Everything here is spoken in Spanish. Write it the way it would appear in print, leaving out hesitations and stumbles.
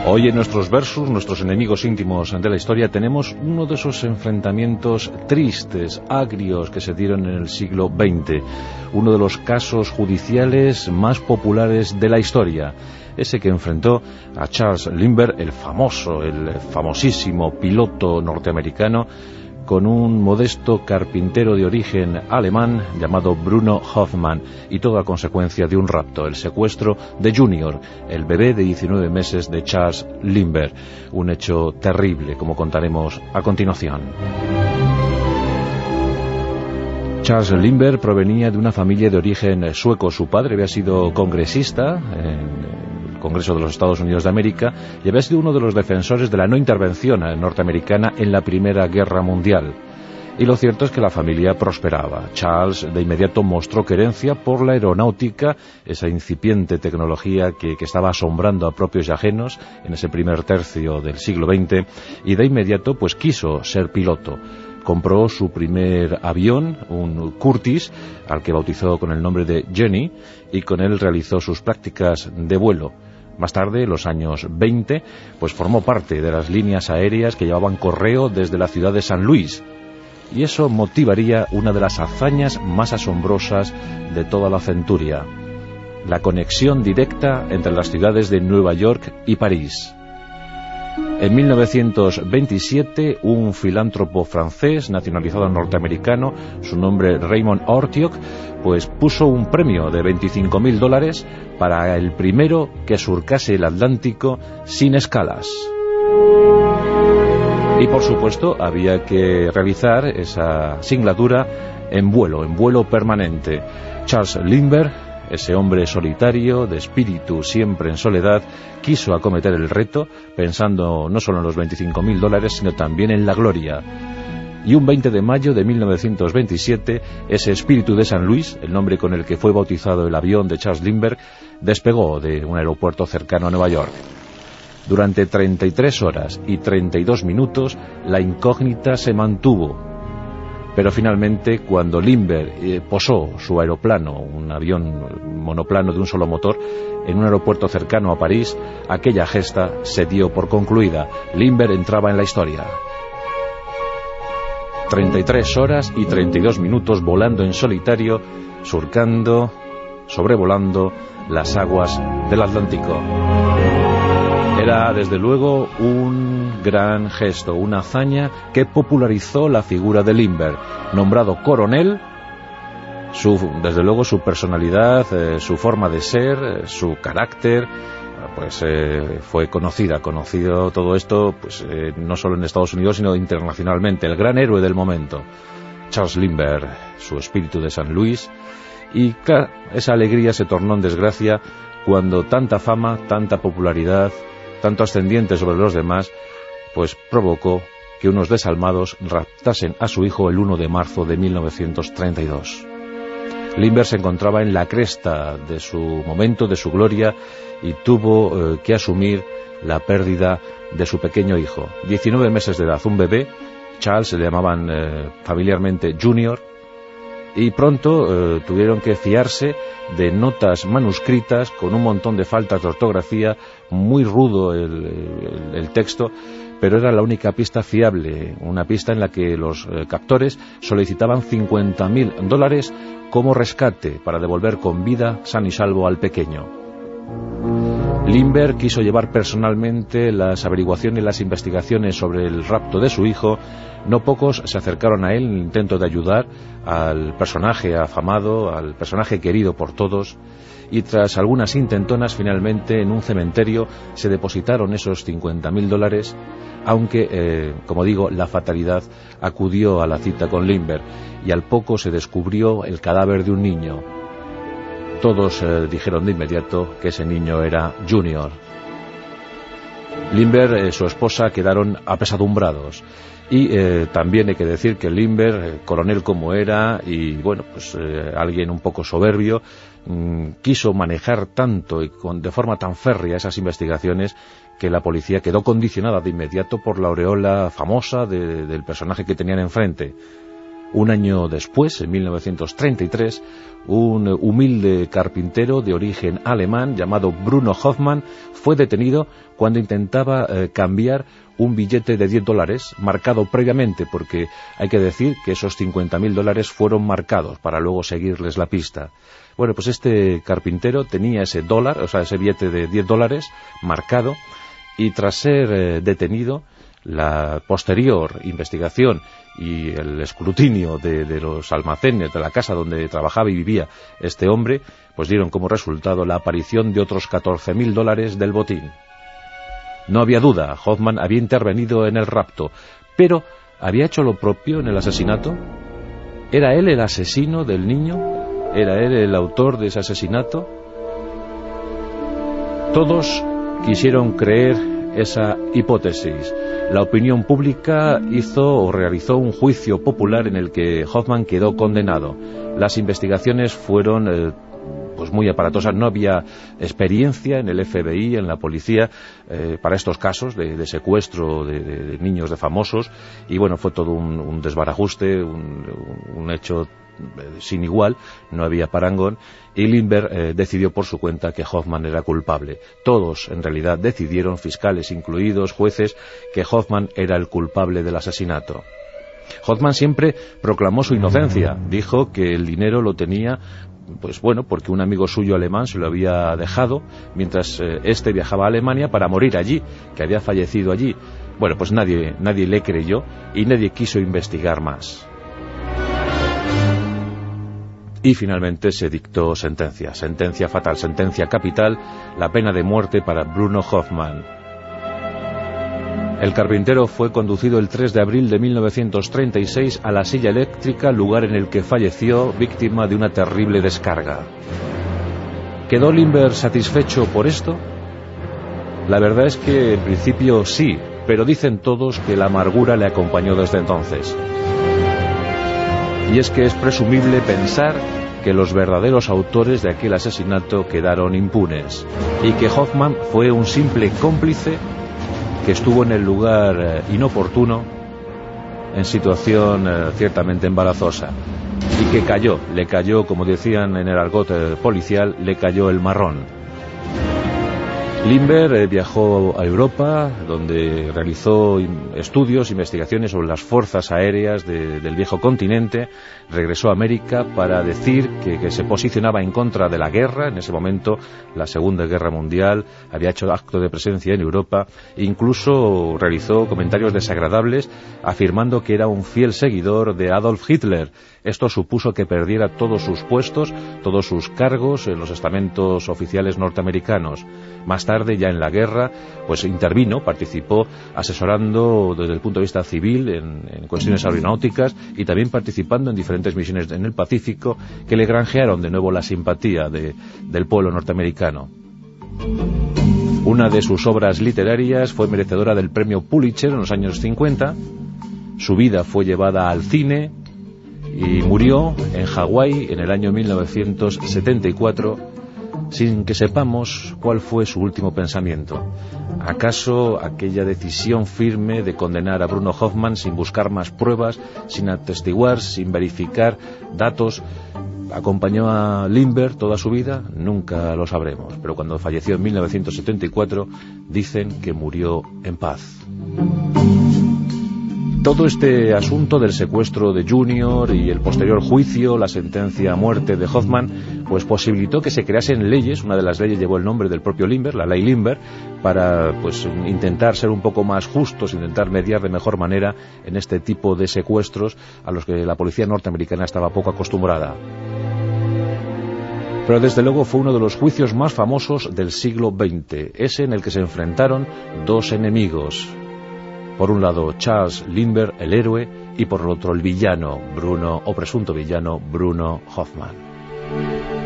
Hoy en nuestros versus, nuestros enemigos íntimos de la historia, tenemos uno de esos enfrentamientos tristes, agrios, que se dieron en el siglo XX. Uno de los casos judiciales más populares de la historia. Ese que enfrentó a Charles Lindbergh, el famosísimo piloto norteamericano, con un modesto carpintero de origen alemán llamado Bruno Hoffmann, y todo a consecuencia de un rapto, el secuestro de Junior, el bebé de 19 meses de Charles Lindbergh. Un hecho terrible, como contaremos a continuación. Charles Lindbergh provenía de una familia de origen sueco. Su padre había sido congresista en Congreso de los Estados Unidos de América y había sido uno de los defensores de la no intervención norteamericana en la Primera Guerra Mundial. Y lo cierto es que la familia prosperaba. Charles de inmediato mostró querencia por la aeronáutica, esa incipiente tecnología que estaba asombrando a propios y ajenos en ese primer tercio del siglo XX, y de inmediato pues quiso ser piloto. Compró su primer avión, un Curtiss, al que bautizó con el nombre de Jenny, y con él realizó sus prácticas de vuelo. Más tarde, en los años 20, pues formó parte de las líneas aéreas que llevaban correo desde la ciudad de San Luis. Y eso motivaría una de las hazañas más asombrosas de toda la centuria: la conexión directa entre las ciudades de Nueva York y París. En 1927, un filántropo francés, nacionalizado norteamericano, su nombre Raymond Aurtioq, pues puso un premio de $25.000 para el primero que surcase el Atlántico sin escalas. Y por supuesto había que realizar esa singladura en vuelo permanente. Charles Lindbergh, ese hombre solitario, de espíritu siempre en soledad, quiso acometer el reto, pensando no solo en los $25.000, sino también en la gloria. Y un 20 de mayo de 1927, ese espíritu de San Luis, el nombre con el que fue bautizado el avión de Charles Lindbergh, despegó de un aeropuerto cercano a Nueva York. Durante 33 horas y 32 minutos, la incógnita se mantuvo. Pero finalmente, cuando Lindbergh posó su aeroplano, un avión monoplano de un solo motor, en un aeropuerto cercano a París, aquella gesta se dio por concluida. Lindbergh entraba en la historia. 33 horas y 32 minutos volando en solitario, surcando, sobrevolando las aguas del Atlántico. Era, desde luego, un gran gesto, una hazaña que popularizó la figura de Lindbergh. Nombrado coronel, desde luego su personalidad, su forma de ser, su carácter, pues fue conocido todo esto, pues no solo en Estados Unidos, sino internacionalmente. El gran héroe del momento, Charles Lindbergh, su espíritu de San Luis. Y claro, esa alegría se tornó en desgracia cuando tanta fama, tanta popularidad, tanto ascendiente sobre los demás, pues provocó que unos desalmados raptasen a su hijo el 1 de marzo de 1932. Lindbergh se encontraba en la cresta de su momento, de su gloria, y tuvo que asumir la pérdida de su pequeño hijo. 19 meses de edad, un bebé. Charles le llamaban familiarmente Junior, y pronto tuvieron que fiarse de notas manuscritas con un montón de faltas de ortografía, muy rudo el texto, pero era la única pista fiable, una pista en la que los captores solicitaban $50.000 como rescate para devolver con vida, sano y salvo, al pequeño. Lindbergh quiso llevar personalmente las averiguaciones y las investigaciones sobre el rapto de su hijo. No pocos se acercaron a él en el intento de ayudar al personaje afamado, al personaje querido por todos, y tras algunas intentonas, finalmente en un cementerio se depositaron esos $50.000, aunque, como digo, la fatalidad acudió a la cita con Lindbergh, y al poco se descubrió el cadáver de un niño. Todos dijeron de inmediato que ese niño era Junior. Lindbergh y su esposa quedaron apesadumbrados. Y también hay que decir que Lindbergh, coronel como era, y bueno, pues alguien un poco soberbio, quiso manejar tanto y de forma tan férrea esas investigaciones, que la policía quedó condicionada de inmediato por la aureola famosa del personaje que tenían enfrente. Un año después, en 1933, un humilde carpintero de origen alemán llamado Bruno Hoffmann fue detenido cuando intentaba cambiar un billete de $10 marcado previamente, porque hay que decir que esos $50.000 fueron marcados para luego seguirles la pista. Bueno, pues este carpintero tenía ese dólar, o sea, ese billete de $10 marcado, y tras ser detenido, la posterior investigación y el escrutinio de los almacenes de la casa donde trabajaba y vivía este hombre, pues dieron como resultado la aparición de otros $14.000 del botín. No había duda, Hoffmann había intervenido en el rapto, pero ¿había hecho lo propio en el asesinato? ¿Era él el asesino del niño? ¿Era él el autor de ese asesinato? Todos quisieron creer esa hipótesis. La opinión pública hizo o realizó un juicio popular en el que Hoffmann quedó condenado. Las investigaciones fueron pues muy aparatosas. No había experiencia en el FBI, en la policía, para estos casos de secuestro de niños de famosos, y bueno, fue todo un desbarajuste, un hecho sin igual, no había parangón, y Lindbergh decidió por su cuenta que Hoffmann era culpable. Todos, en realidad, decidieron, fiscales incluidos, jueces, que Hoffmann era el culpable del asesinato. Hoffmann siempre proclamó su inocencia, dijo que el dinero lo tenía, pues bueno, porque un amigo suyo alemán se lo había dejado mientras este viajaba a Alemania para morir allí, que había fallecido allí. Bueno, pues nadie le creyó y nadie quiso investigar más. Y finalmente se dictó sentencia fatal, sentencia capital, la pena de muerte para Bruno Hoffmann. El carpintero fue conducido el 3 de abril de 1936 a la silla eléctrica, lugar en el que falleció víctima de una terrible descarga. ¿Quedó Lindbergh satisfecho por esto? La verdad es que en principio sí, pero dicen todos que la amargura le acompañó desde entonces. Y es que es presumible pensar que los verdaderos autores de aquel asesinato quedaron impunes y que Hoffmann fue un simple cómplice que estuvo en el lugar inoportuno, en situación ciertamente embarazosa, y que le cayó, como decían en el argot policial, le cayó el marrón. Lindbergh viajó a Europa, donde realizó estudios, investigaciones sobre las fuerzas aéreas del viejo continente. Regresó a América para decir que se posicionaba en contra de la guerra. En ese momento, la Segunda Guerra Mundial, había hecho acto de presencia en Europa e incluso realizó comentarios desagradables afirmando que era un fiel seguidor de Adolf Hitler. Esto supuso que perdiera todos sus puestos, todos sus cargos en los estamentos oficiales norteamericanos. Más tarde, ya en la guerra, pues intervino, participó asesorando desde el punto de vista civil en cuestiones aeronáuticas y también participando en diferentes misiones en el Pacífico que le granjearon de nuevo la simpatía del pueblo norteamericano. Una de sus obras literarias fue merecedora del premio Pulitzer en los años 50. Su vida fue llevada al cine y murió en Hawái en el año 1974 sin que sepamos cuál fue su último pensamiento. ¿Acaso aquella decisión firme de condenar a Bruno Hoffmann sin buscar más pruebas, sin atestiguar, sin verificar datos, acompañó a Lindbergh toda su vida? Nunca lo sabremos, pero cuando falleció en 1974 dicen que murió en paz. Todo este asunto del secuestro de Junior y el posterior juicio, la sentencia a muerte de Hoffmann, pues posibilitó que se creasen leyes. Una de las leyes llevó el nombre del propio Lindbergh, la ley Lindbergh, para pues intentar ser un poco más justos, intentar mediar de mejor manera en este tipo de secuestros a los que la policía norteamericana estaba poco acostumbrada. Pero desde luego fue uno de los juicios más famosos del siglo XX, ese en el que se enfrentaron dos enemigos. Por un lado, Charles Lindbergh, el héroe, y por el otro, el villano, Bruno, o presunto villano, Bruno Hoffmann.